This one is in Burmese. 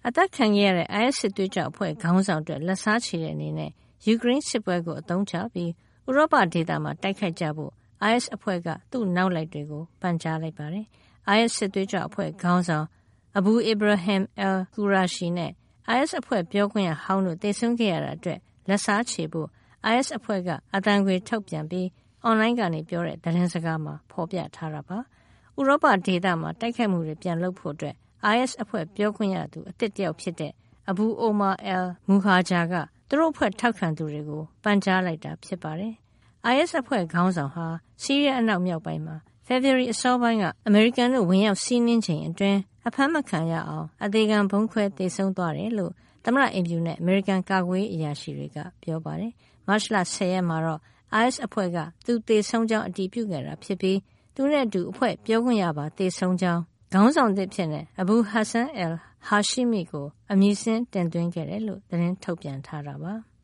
အသက်ခံခဲ့ရတဲ့ IS စစ်သွေးကြွအဖွဲ့ခေါင်းဆောင်အတွက်လက်စားချေတဲ့အနေနဲ့ယူကရိန်းစစ်ပွဲကိုအသုံးချပြီးဥရောပဒေသမှာတိုက်ခိုက်ကြဖို့ IS အဖွဲ့ကသူ့နောက်လိုက်တွေကိုပန်ကြားလိုက်ပါတယ်။ IS စစ်သွေးကြွအဖွဲ့ခေါင်းဆောင် Abu Ibrahim al-Qurashi နဲ့ IS အဖွဲ့ပြောခွင့်ရဟောင်းတို့သေဆုံးခဲ့ရတာအတွက်လက်စားချေဖို့ IS အဖွဲ့ကအသံခွေထုတ်ပြန်ပြီးအွန်လိုင်းကနေပြောတဲ့သတင်းစကားမှာဖော်ပြထားတာပါ။ဥရောပဒေသမှာတိုက်ခိုက်မှုတွေပြန်လုပ်ဖို့အတွက် IS အဖွဲ့ပြောခွင့်ရသူအသစ်တယောက်ဖြစ်တဲ့ Abu Omar al-Muhajir ကသူတို့အဖွဲ့ထောက်ခံသူတွေကိုပန်ကြားလိုက်တာဖြစ်ပါတယ်။ IS အဖွဲ့ခေါင်းဆောင်ဟာဆီးရီးယားအနောက်မြောက်ပိုင်းမှာဖေဖော်ဝါရီအစောပိုင်းကအမေရိကန်တို့ဝင်ရောက်စီးနင်းချိန်အတွင်းအဖမ်းမခံရအောင်အသေခံဗုံးခွဲသေဆုံးသွားတယ်လို့သမ္မတအိမ်ဖြူနဲ့အမေရိကန်ကာကွယ်ရေးအရာရှိတွေကပြောပါတယ်။မတ်လ 10 ရက်မှာတော့ IS အဖွဲ့ကသူသေဆုံးကြောင်းအတည်ပြုခဲ့တာဖြစ်ပြီးသူနဲ့အတူအဖွဲ့ပြောခွင့်ရပါသေဆုံးကြောင်းခေါင်းဆောင်သစ်ဖြစ်တဲ့ Abu Hassan al-Hashimi ကိုအမည်စင်းတင်သွင်းခဲ့တယ်လို့သတင်းထုတ်ပြန်ထားတာပါ။